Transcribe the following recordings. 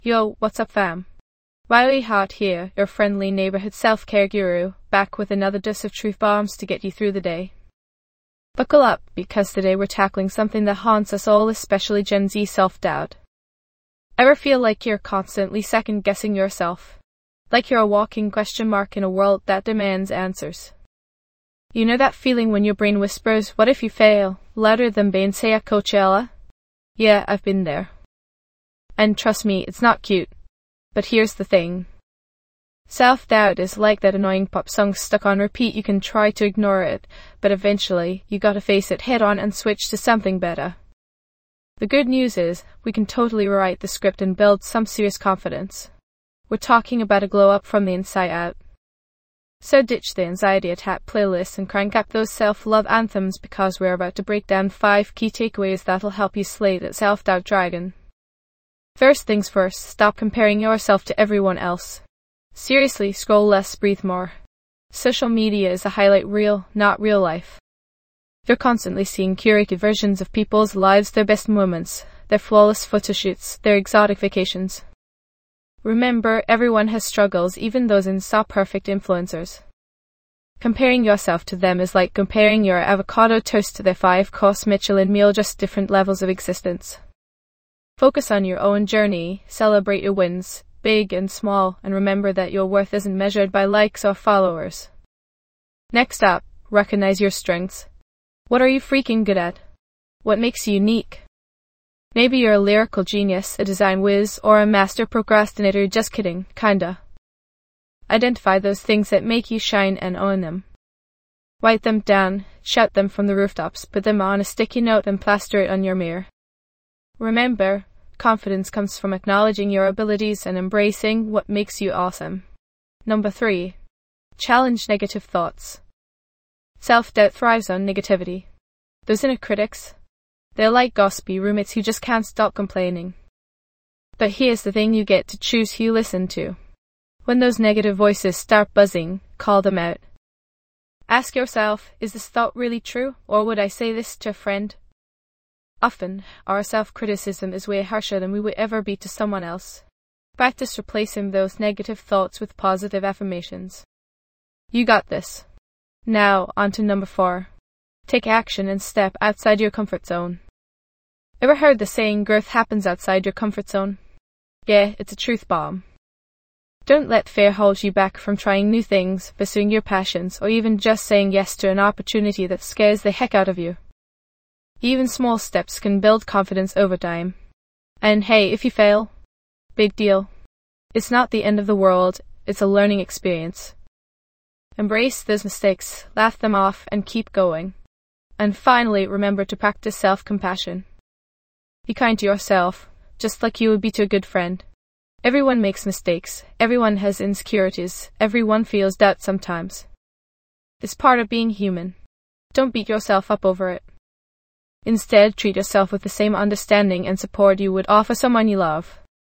Yo, what's up fam? Wiley Hart here, your friendly neighborhood self-care guru, back with another dose of truth bombs to get you through the day. Buckle up, because today we're tackling something that haunts us all, especially Gen Z self-doubt. Ever feel like you're constantly second-guessing yourself? Like you're a walking question mark in a world that demands answers? You know that feeling when your brain whispers, what if you fail, louder than Beyoncé at Coachella? Yeah, I've been there. And trust me, it's not cute. But here's the thing. Self-doubt is like that annoying pop song stuck on repeat. You can try to ignore it, but eventually, you gotta face it head on and switch to something better. The good news is, we can totally rewrite the script and build some serious confidence. We're talking about a glow up from the inside out. So ditch the anxiety attack playlist and crank up those self-love anthems, because we're about to break down 5 key takeaways that'll help you slay that self-doubt dragon. First things first, stop comparing yourself to everyone else. Seriously, scroll less, breathe more. Social media is a highlight reel, not real life. You're constantly seeing curated versions of people's lives, their best moments, their flawless photoshoots, their exotic vacations. Remember, everyone has struggles, even those Insta-perfect influencers. Comparing yourself to them is like comparing your avocado toast to their 5-course Michelin meal, just different levels of existence. Focus on your own journey, celebrate your wins, big and small, and remember that your worth isn't measured by likes or followers. Next up, recognize your strengths. What are you freaking good at? What makes you unique? Maybe you're a lyrical genius, a design whiz, or a master procrastinator. Just kidding, kinda. Identify those things that make you shine and own them. Write them down, shout them from the rooftops, put them on a sticky note and plaster it on your mirror. Remember, confidence comes from acknowledging your abilities and embracing what makes you awesome. Number 3. Challenge negative thoughts. Self-doubt thrives on negativity. Those inner critics, they're like gossipy roommates who just can't stop complaining. But here's the thing, you get to choose who you listen to. When those negative voices start buzzing, call them out. Ask yourself, is this thought really true, or would I say this to a friend? Often, our self-criticism is way harsher than we would ever be to someone else. Practice replacing those negative thoughts with positive affirmations. You got this. Now, on to number 4. Take action and step outside your comfort zone. Ever heard the saying, growth happens outside your comfort zone? Yeah, it's a truth bomb. Don't let fear hold you back from trying new things, pursuing your passions, or even just saying yes to an opportunity that scares the heck out of you. Even small steps can build confidence over time. And hey, if you fail, big deal. It's not the end of the world, it's a learning experience. Embrace those mistakes, laugh them off, and keep going. And finally, remember to practice self-compassion. Be kind to yourself, just like you would be to a good friend. Everyone makes mistakes, everyone has insecurities, everyone feels doubt sometimes. It's part of being human. Don't beat yourself up over it. Instead, treat yourself with the same understanding and support you would offer someone you love.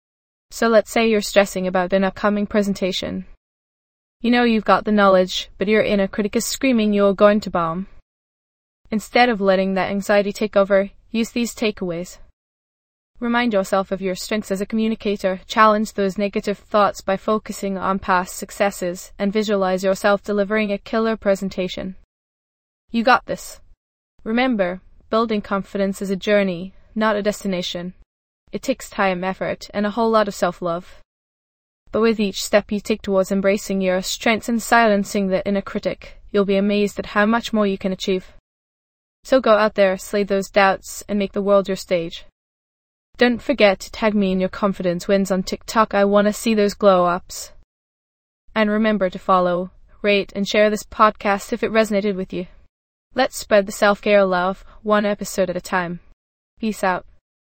So let's say you're stressing about an upcoming presentation. You know you've got the knowledge, but your inner critic is screaming you're going to bomb. Instead of letting that anxiety take over, use these takeaways. Remind yourself of your strengths as a communicator, challenge those negative thoughts by focusing on past successes, and visualize yourself delivering a killer presentation. You got this. Remember, building confidence is a journey, not a destination. It takes time, effort, and a whole lot of self-love. But with each step you take towards embracing your strengths and silencing the inner critic, you'll be amazed at how much more you can achieve. So go out there, slay those doubts, and make the world your stage. Don't forget to tag me in your confidence wins on TikTok. I want to see those glow-ups. And remember to follow, rate, and share this podcast if it resonated with you. Let's spread the self-care love, one episode at a time. Peace out.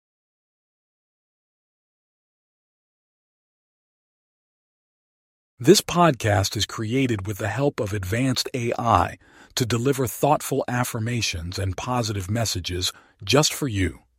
This podcast is created with the help of advanced AI to deliver thoughtful affirmations and positive messages just for you.